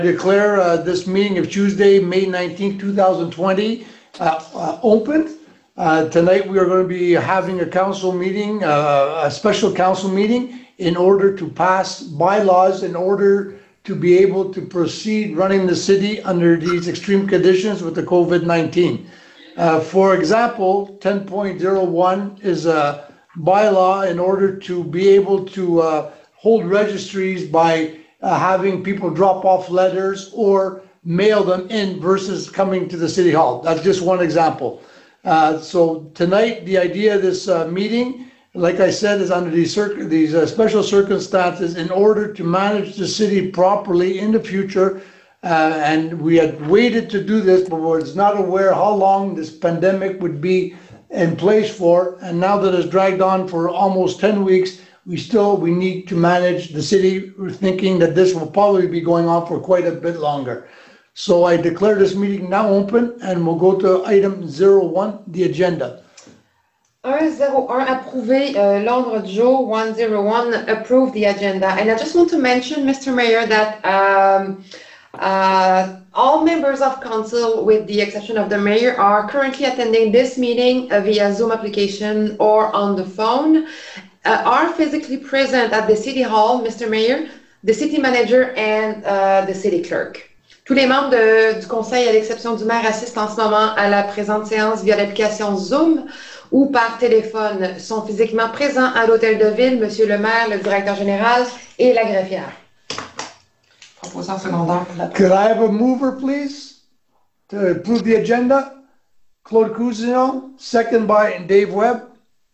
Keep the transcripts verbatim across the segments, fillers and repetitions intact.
Declare uh, this meeting of Tuesday, May nineteenth, two thousand twenty, uh, uh, open. Uh, tonight we are going to be having a council meeting, uh, a special council meeting in order to pass bylaws in order to be able to proceed running the city under these extreme conditions with the COVID nineteen. Uh, for example, ten point oh one is a bylaw in order to be able to uh, hold registries by Uh, having people drop off letters or mail them in versus coming to the city hall. That's just one example. Uh, so tonight, the idea of this uh, meeting, like I said, is under these, circ these uh, special circumstances in order to manage the city properly in the future. Uh, and we had waited to do this, but was not aware how long this pandemic would be in place for. And now that it's dragged on for almost ten weeks, we still, we need to manage the city. We're thinking that this will probably be going on for quite a bit longer. So I declare this meeting now open and we'll go to item zero one, the agenda. one zero one, approuver uh, l'ordre du jour. one zero one, approve the agenda. And I just want to mention, Mister Mayor, that um, uh, all members of council, with the exception of the mayor, are currently attending this meeting uh, via Zoom application or on the phone. Uh, are physically present at the City Hall, Mister Mayor, the City Manager, and uh, the City Clerk. Tous les membres de, du Conseil, à l'exception du maire, assistent en ce moment à la présente séance via l'application Zoom ou par téléphone, sont physiquement présents à l'Hôtel de Ville, Monsieur le maire, le directeur général et la greffière. Proposant secondaire pour la... Could I have a mover, please, to approve the agenda? Claude Cousineau, second by Dave Webb.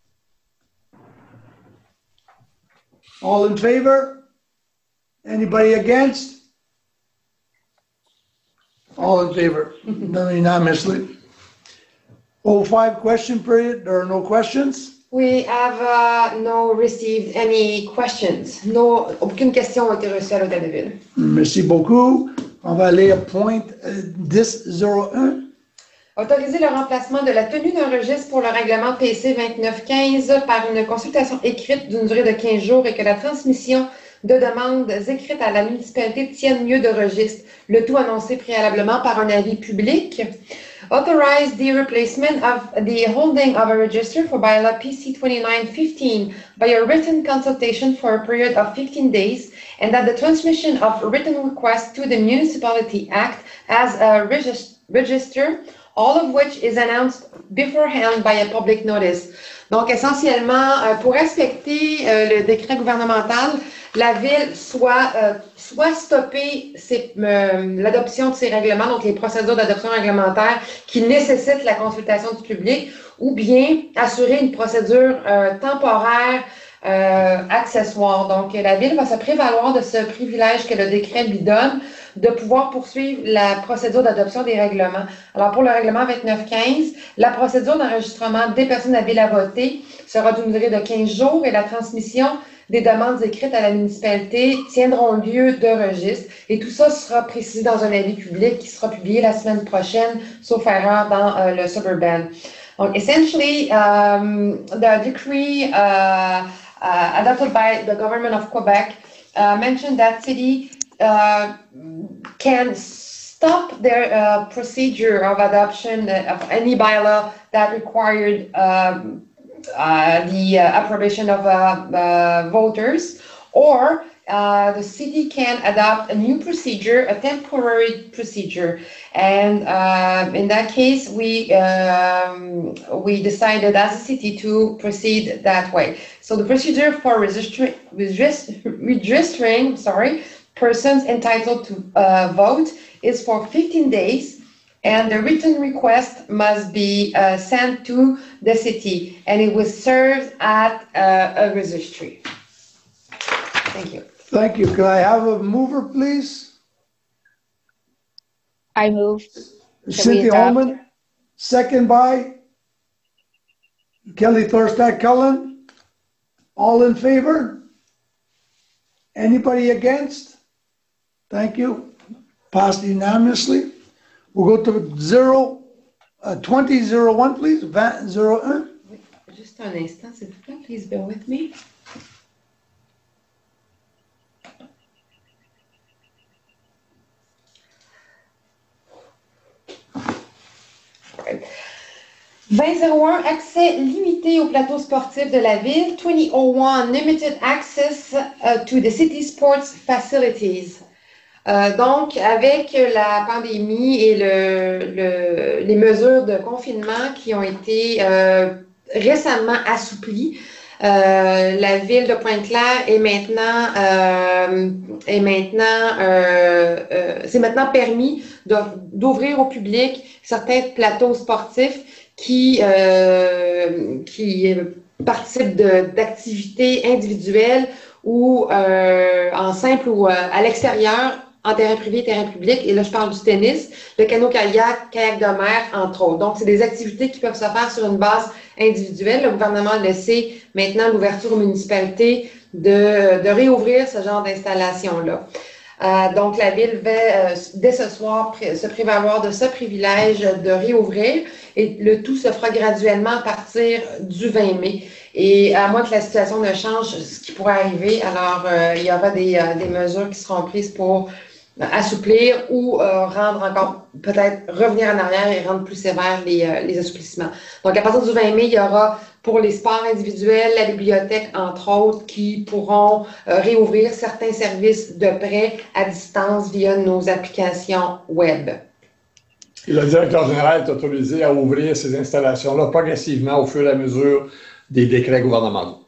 All in favor? Anybody against? All in favor, unanimously. oh five question period, there are no questions? We have uh, no received any questions. No, aucune question n'a été reçue à l'Hôtel de Ville. Merci beaucoup. On va aller à point dix zéro un. Autoriser le remplacement de la tenue d'un registre pour le règlement P C vingt-neuf quinze par une consultation écrite d'une durée de quinze jours et que la transmission de demandes écrites à la municipalité tienne lieu de registre, le tout annoncé préalablement par un avis public. Authorize the replacement of the holding of a register for bylaw P C twenty-nine fifteen by a written consultation for a period of fifteen days and that the transmission of written requests to the Municipality Act as a regis register, all of which is announced beforehand by a public notice. Donc, essentiellement, euh, pour respecter euh, le décret gouvernemental, la Ville soit, euh, soit stopper euh, l'adoption de ces règlements, donc les procédures d'adoption réglementaire qui nécessitent la consultation du public, ou bien assurer une procédure euh, temporaire euh, accessoire. Donc, la Ville va se prévaloir de ce privilège que le décret lui donne de pouvoir poursuivre la procédure d'adoption des règlements. Alors, pour le règlement vingt-neuf quinze, la procédure d'enregistrement des personnes habiles à voter sera d'une durée de quinze jours et la transmission des demandes écrites à la municipalité tiendront lieu de registre. Et tout ça sera précisé dans un avis public qui sera publié la semaine prochaine, sauf erreur, dans euh, le Suburban. Donc, essentially, um, the decree uh, uh, adopted by the government of Quebec uh, mentioned that city Uh, can stop their uh, procedure of adoption of any bylaw that required um, uh, the uh, approbation of uh, uh, voters, or uh, the city can adopt a new procedure, a temporary procedure. And uh, in that case, we um, we decided as a city to proceed that way. So the procedure for registering, registering, sorry, persons entitled to uh, vote is for fifteen days, and the written request must be uh, sent to the city, and it was served at uh, a registry. Thank you. Thank you. Can I have a mover, please? I move. Cynthia Holman, second by Kelly Thorstad Cullen. All in favor? Anybody against? Thank you. Passed unanimously. We'll go to zero, uh, twenty zero one, please. vingt zéro un. Just un instant, s'il vous plaît. Please bear with me. vingt zéro un, accès limité au plateau sportif de la ville. vingt oh one, limited access uh, to the city sports facilities. Euh, donc, avec la pandémie et le, le, les mesures de confinement qui ont été euh, récemment assouplies, euh, la ville de Pointe-Claire est maintenant, euh, est maintenant, euh, euh, c'est maintenant permis d'ouvrir au public certains plateaux sportifs qui, euh, qui participent d'activités individuelles ou euh, en simple ou euh, à l'extérieur, en terrain privé, terrain public. Et là, je parle du tennis, le canot-kayak, kayak de mer, entre autres. Donc, c'est des activités qui peuvent se faire sur une base individuelle. Le gouvernement a laissé maintenant l'ouverture aux municipalités de, de réouvrir ce genre d'installation-là. Euh, donc, la Ville va, euh, dès ce soir, se prévaloir de ce privilège de réouvrir et le tout se fera graduellement à partir du vingt mai. Et à moins que la situation ne change, ce qui pourrait arriver, alors euh, il y aura des, euh, des mesures qui seront prises pour assouplir ou euh, rendre encore, peut-être revenir en arrière et rendre plus sévères les, euh, les assouplissements. Donc, à partir du vingt mai, il y aura pour les sports individuels, la bibliothèque, entre autres, qui pourront euh, réouvrir certains services de prêt à distance via nos applications web. Et le directeur général est autorisé à ouvrir ces installations-là progressivement au fur et à mesure des décrets gouvernementaux.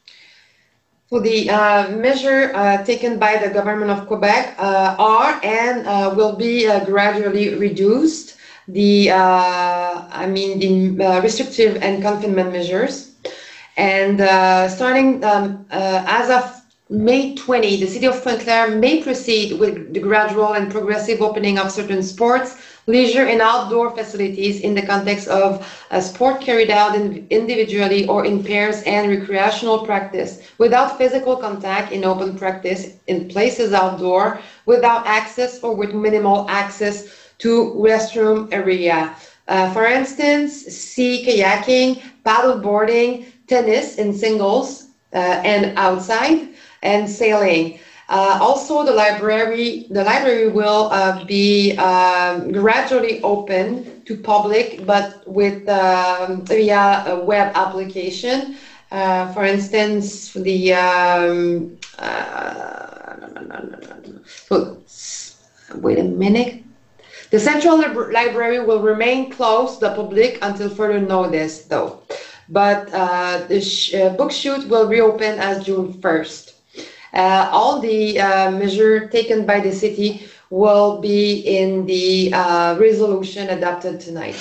So the uh, measure uh, taken by the government of Quebec uh, are and uh, will be uh, gradually reduced. The, uh, I mean, the uh, restrictive and confinement measures. And uh, starting um, uh, as of May twentieth, the City of Pointe-Claire may proceed with the gradual and progressive opening of certain sports, leisure and outdoor facilities in the context of a sport carried out in, individually or in pairs and recreational practice, without physical contact in open practice, in places outdoor, without access or with minimal access to restroom area. Uh, for instance, sea kayaking, paddle boarding, tennis in singles uh, and outside, and sailing. Uh, also, the library, the library will uh, be um, gradually open to public, but with um, via a web application. Uh, for instance, the um, uh, no, no, no, no, no. So, wait a minute. The Central Lib- Library will remain closed to the public until further notice, though. But uh, the sh- uh, book shoot will reopen as June first. Uh, all the uh, measures taken by the city will be in the uh, resolution adopted tonight.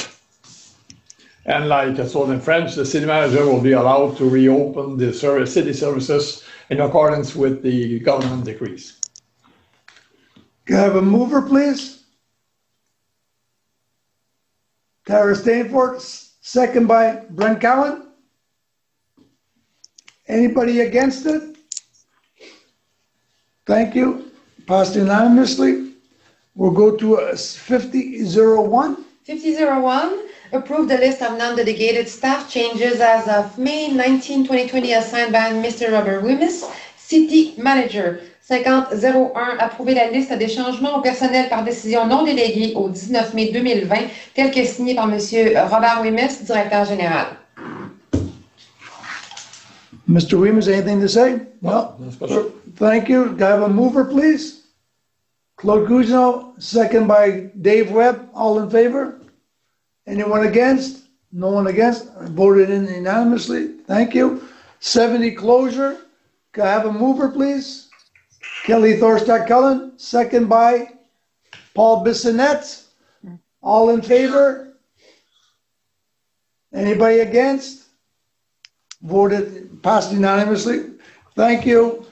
And like so in French, the city manager will be allowed to reopen the service, city services in accordance with the government decrees. Can I have a mover, please? Tara Stainford, second by Brent Cowan. Anybody against it? Thank you. Passed unanimously. We'll go to fifty oh one. fifty oh one, approve the list of non-delegated staff changes as of May nineteenth, twenty twenty, assigned by Mister Robert Wimmis, City Manager. cinquante oh one, approuver la liste des changements au personnel par décision non déléguée au dix-neuf mai deux mille vingt, telle que signée par Monsieur Robert Wimmis, directeur général. Mister Wimmis, anything to say? No. Sure. Thank you. Can I have a mover, please? Claude Gougineau, second by Dave Webb. All in favor? Anyone against? No one against? Voted in unanimously. Thank you. seventy closure. Can I have a mover, please? Kelly Thorstad Cullen, second by Paul Bissonnette. All in favor? Anybody against? Voted, passed unanimously. Thank you.